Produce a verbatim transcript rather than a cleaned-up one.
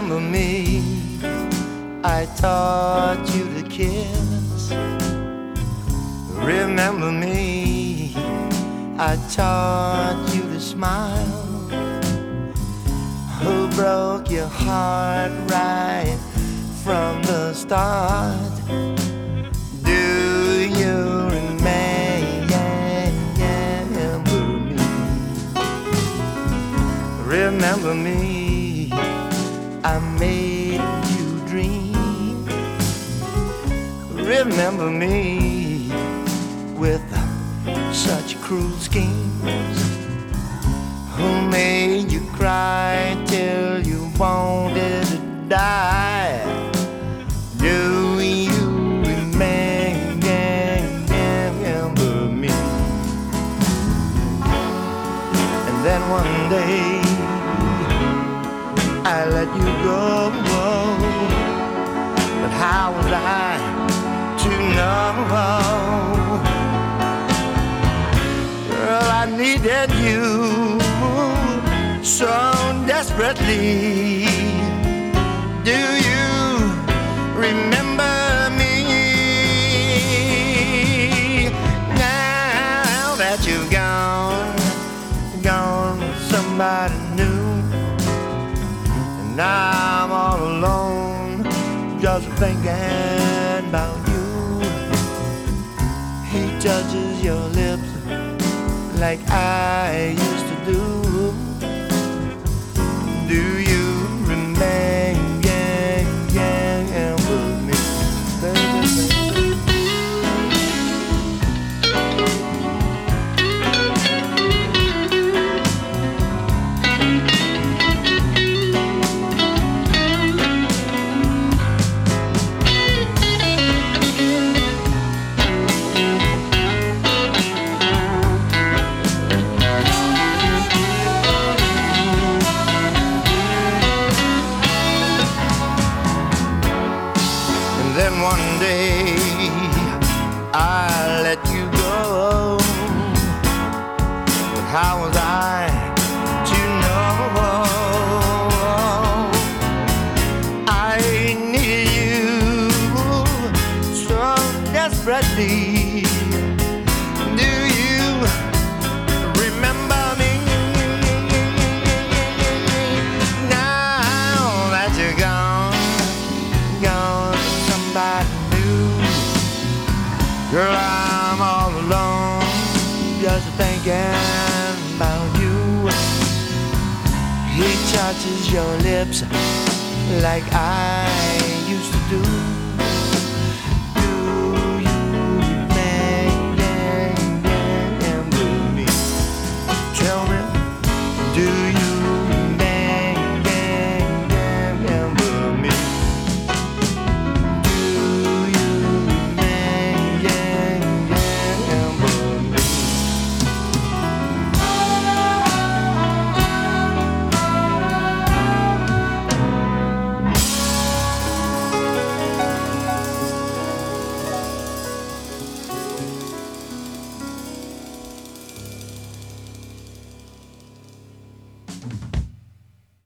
Remember me, I taught you to kiss. Remember me, I taught you to smile. Who broke your heart right from the start? Do you remember me? Remember me, I made you dream. Remember me with such cruel schemes. Who made you cry till you wanted to die? Do you remember me? And then one day I let you go, but how was I to know? Girl, I needed you so desperately. Do you remember me? Now that you've gone, gone with somebody new, and I'm all alone, just thinking about you. He touches your lips like I used to do. Do you remember me, baby, baby? Then one day I let you go, but how was I to know? I needed you so desperately. Do you remember me? Now that you're gone, gone somebody new, girl, I'm all alone, just thinking about you. He touches your lips like I used to do.